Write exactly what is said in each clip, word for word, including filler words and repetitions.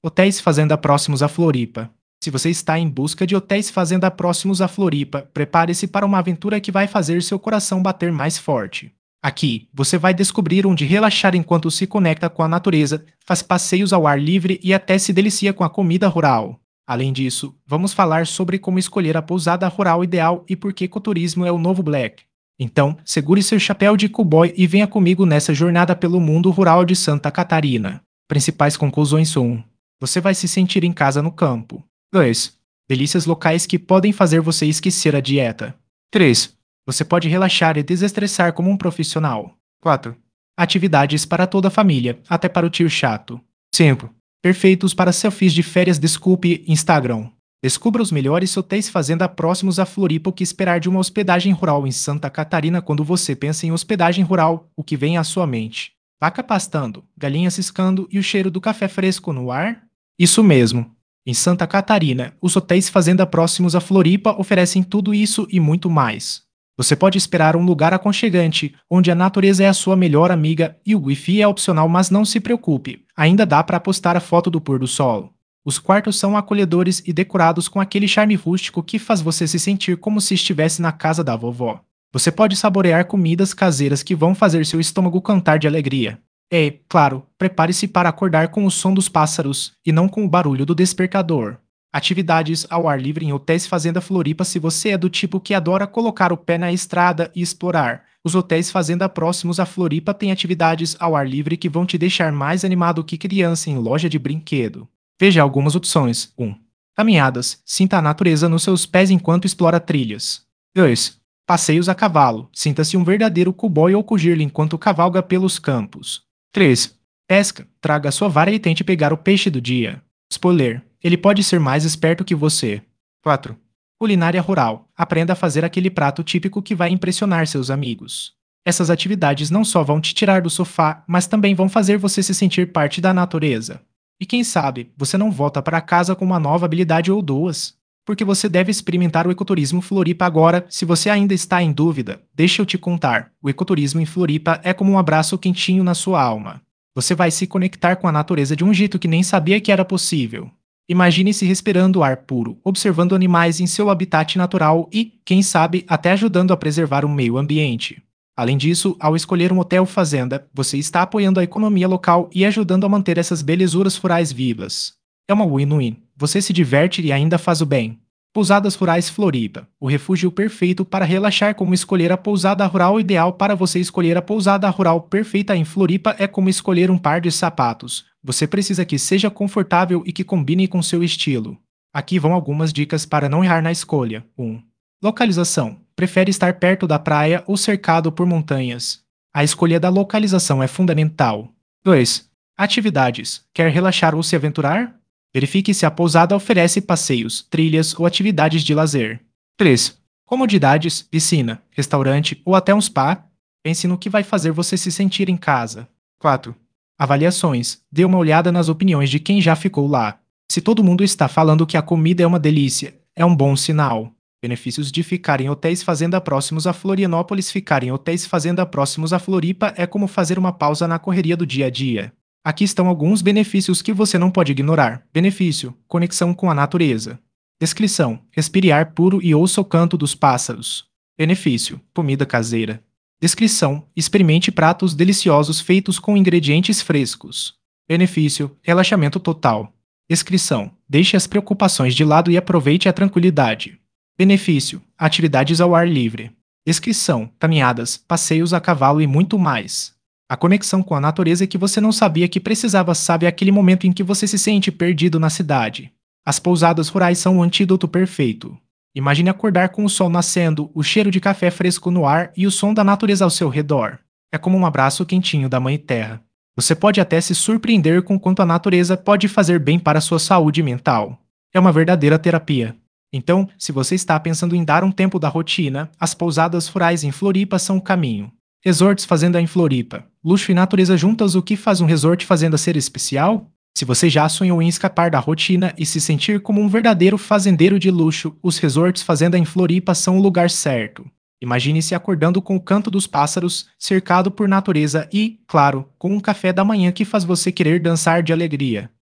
Hotéis Fazenda próximos a Floripa. Se você está em busca de hotéis fazenda próximos a Floripa, prepare-se para uma aventura que vai fazer seu coração bater mais forte. Aqui, você vai descobrir onde relaxar enquanto se conecta com a natureza, faz passeios ao ar livre e até se delicia com a comida rural. Além disso, vamos falar sobre como escolher a pousada rural ideal e por que ecoturismo é o novo Black. Então, segure seu chapéu de cowboy e venha comigo nessa jornada pelo mundo rural de Santa Catarina. Principais conclusões um. Você vai se sentir em casa no campo. dois. Delícias locais que podem fazer você esquecer a dieta. três. Você pode relaxar e desestressar como um profissional. quatro. Atividades para toda a família, até para o tio chato. cinco. Perfeitos para selfies de férias desculpe Instagram. Descubra os melhores hotéis fazenda próximos a Floripa. O que esperar de uma hospedagem rural em Santa Catarina? Quando você pensa em hospedagem rural, o que vem à sua mente? Vaca pastando, galinha ciscando e o cheiro do café fresco no ar? Isso mesmo. Em Santa Catarina, os hotéis fazenda próximos a Floripa oferecem tudo isso e muito mais. Você pode esperar um lugar aconchegante, onde a natureza é a sua melhor amiga e o Wi-Fi é opcional, mas não se preocupe, ainda dá para postar a foto do pôr do sol. Os quartos são acolhedores e decorados com aquele charme rústico que faz você se sentir como se estivesse na casa da vovó. Você pode saborear comidas caseiras que vão fazer seu estômago cantar de alegria. É, claro, prepare-se para acordar com o som dos pássaros e não com o barulho do despertador. Atividades ao ar livre em hotéis Fazenda Floripa. Se você é do tipo que adora colocar o pé na estrada e explorar, os hotéis Fazenda próximos a Floripa têm atividades ao ar livre que vão te deixar mais animado que criança em loja de brinquedo. Veja algumas opções. um. Caminhadas. Sinta a natureza nos seus pés enquanto explora trilhas. dois. Passeios a cavalo. Sinta-se um verdadeiro cowboy ou cougir enquanto cavalga pelos campos. três. Pesca. Traga sua vara e tente pegar o peixe do dia. Spoiler. Ele pode ser mais esperto que você. quatro. Culinária rural. Aprenda a fazer aquele prato típico que vai impressionar seus amigos. Essas atividades não só vão te tirar do sofá, mas também vão fazer você se sentir parte da natureza. E quem sabe, você não volta para casa com uma nova habilidade ou duas. Porque você deve experimentar o ecoturismo Floripa agora. Se você ainda está em dúvida, deixa eu te contar. O ecoturismo em Floripa é como um abraço quentinho na sua alma. Você vai se conectar com a natureza de um jeito que nem sabia que era possível. Imagine-se respirando ar puro, observando animais em seu habitat natural e, quem sabe, até ajudando a preservar o meio ambiente. Além disso, ao escolher um hotel fazenda, você está apoiando a economia local e ajudando a manter essas belezuras rurais vivas. É uma win-win. Você se diverte e ainda faz o bem. Pousadas Rurais Floripa, o refúgio perfeito para relaxar. Como escolher a pousada rural ideal? Para você escolher a pousada rural perfeita em Floripa é como escolher um par de sapatos. Você precisa que seja confortável e que combine com seu estilo. Aqui vão algumas dicas para não errar na escolha. um. Localização. Prefere estar perto da praia ou cercado por montanhas? A escolha da localização é fundamental. dois. Atividades. Quer relaxar ou se aventurar? Verifique se a pousada oferece passeios, trilhas ou atividades de lazer. três. Comodidades, piscina, restaurante ou até um spa. Pense no que vai fazer você se sentir em casa. quatro. Avaliações. Dê uma olhada nas opiniões de quem já ficou lá. Se todo mundo está falando que a comida é uma delícia, é um bom sinal. Benefícios de ficar em hotéis fazenda próximos a Florianópolis. Ficar em hotéis fazenda próximos a Floripa é como fazer uma pausa na correria do dia a dia. Aqui estão alguns benefícios que você não pode ignorar. Benefício: conexão com a natureza. Descrição: respire ar puro e ouça o canto dos pássaros. Benefício: comida caseira. Descrição: experimente pratos deliciosos feitos com ingredientes frescos. Benefício: relaxamento total. Descrição: deixe as preocupações de lado e aproveite a tranquilidade. Benefício: atividades ao ar livre. Descrição: caminhadas, passeios a cavalo e muito mais. A conexão com a natureza que você não sabia que precisava. Sabe aquele momento em que você se sente perdido na cidade? As pousadas rurais são o antídoto perfeito. Imagine acordar com o sol nascendo, o cheiro de café fresco no ar e o som da natureza ao seu redor. É como um abraço quentinho da Mãe Terra. Você pode até se surpreender com quanto a natureza pode fazer bem para a sua saúde mental. É uma verdadeira terapia. Então, se você está pensando em dar um tempo da rotina, as pousadas rurais em Floripa são o caminho. Resorts Fazenda em Floripa. Luxo e natureza juntas. O que faz um resort fazenda ser especial? Se você já sonhou em escapar da rotina e se sentir como um verdadeiro fazendeiro de luxo, os Resorts Fazenda em Floripa são o lugar certo. Imagine-se acordando com o canto dos pássaros, cercado por natureza e, claro, com um café da manhã que faz você querer dançar de alegria.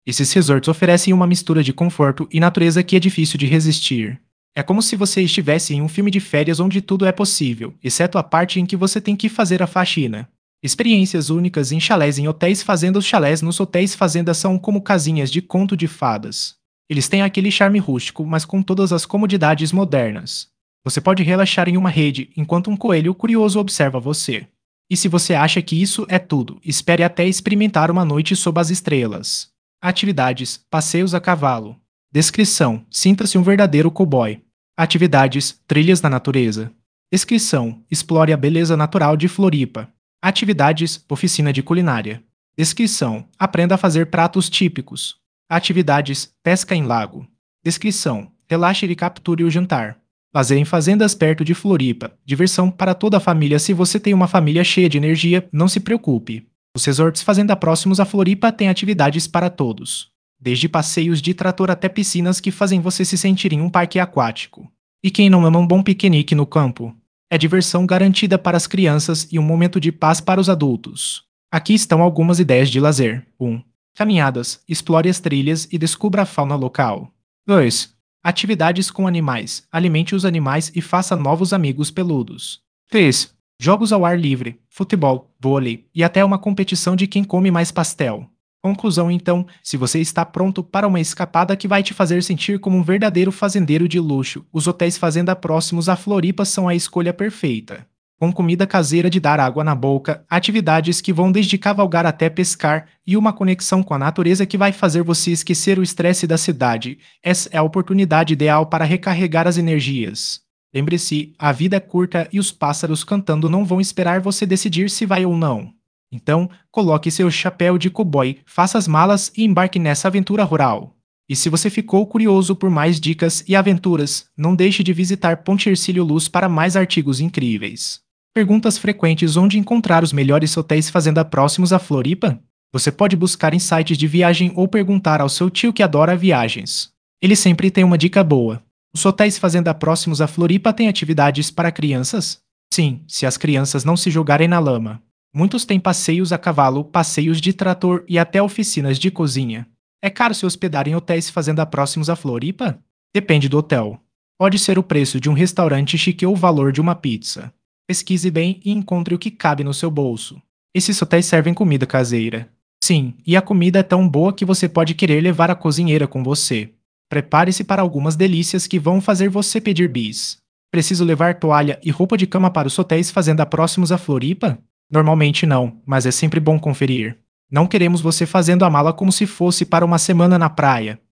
Esses resorts oferecem uma mistura de conforto e natureza que é difícil de resistir. É como se você estivesse em um filme de férias onde tudo é possível, exceto a parte em que você tem que fazer a faxina. Experiências únicas em chalés em hotéis fazendas. Os chalés nos hotéis fazendas são como casinhas de conto de fadas. Eles têm aquele charme rústico, mas com todas as comodidades modernas. Você pode relaxar em uma rede enquanto um coelho curioso observa você. E se você acha que isso é tudo, espere até experimentar uma noite sob as estrelas. Atividades: passeios a cavalo. Descrição: sinta-se um verdadeiro cowboy. Atividades: trilhas na natureza. Descrição: explore a beleza natural de Floripa. Atividades: oficina de culinária. Descrição: aprenda a fazer pratos típicos. Atividades: pesca em lago. Descrição: relaxe e capture o jantar. Lazer em fazendas perto de Floripa. Diversão para toda a família. Se você tem uma família cheia de energia, não se preocupe. Os resorts fazenda próximos a Floripa têm atividades para todos. Desde passeios de trator até piscinas que fazem você se sentir em um parque aquático. E quem não ama um bom piquenique no campo? É diversão garantida para as crianças e um momento de paz para os adultos. Aqui estão algumas ideias de lazer. um. Caminhadas. Explore as trilhas e descubra a fauna local. dois. Atividades com animais. Alimente os animais e faça novos amigos peludos. três. Jogos ao ar livre. Futebol, vôlei e até uma competição de quem come mais pastel. Conclusão então, se você está pronto para uma escapada que vai te fazer sentir como um verdadeiro fazendeiro de luxo, os hotéis fazenda próximos a Floripa são a escolha perfeita. Com comida caseira de dar água na boca, atividades que vão desde cavalgar até pescar e uma conexão com a natureza que vai fazer você esquecer o estresse da cidade, essa é a oportunidade ideal para recarregar as energias. Lembre-se, a vida é curta e os pássaros cantando não vão esperar você decidir se vai ou não. Então, coloque seu chapéu de cowboy, faça as malas e embarque nessa aventura rural. E se você ficou curioso por mais dicas e aventuras, não deixe de visitar Ponte Hercílio Luz para mais artigos incríveis. Perguntas frequentes: onde encontrar os melhores hotéis fazenda próximos a Floripa? Você pode buscar em sites de viagem ou perguntar ao seu tio que adora viagens. Ele sempre tem uma dica boa. Os hotéis fazenda próximos a Floripa têm atividades para crianças? Sim, se as crianças não se jogarem na lama. Muitos têm passeios a cavalo, passeios de trator e até oficinas de cozinha. É caro se hospedar em hotéis fazenda próximos a Floripa? Depende do hotel. Pode ser o preço de um restaurante chique ou o valor de uma pizza. Pesquise bem e encontre o que cabe no seu bolso. Esses hotéis servem comida caseira. Sim, e a comida é tão boa que você pode querer levar a cozinheira com você. Prepare-se para algumas delícias que vão fazer você pedir bis. Preciso levar toalha e roupa de cama para os hotéis fazenda próximos a Floripa? Normalmente não, mas é sempre bom conferir. Não queremos você fazendo a mala como se fosse para uma semana na praia.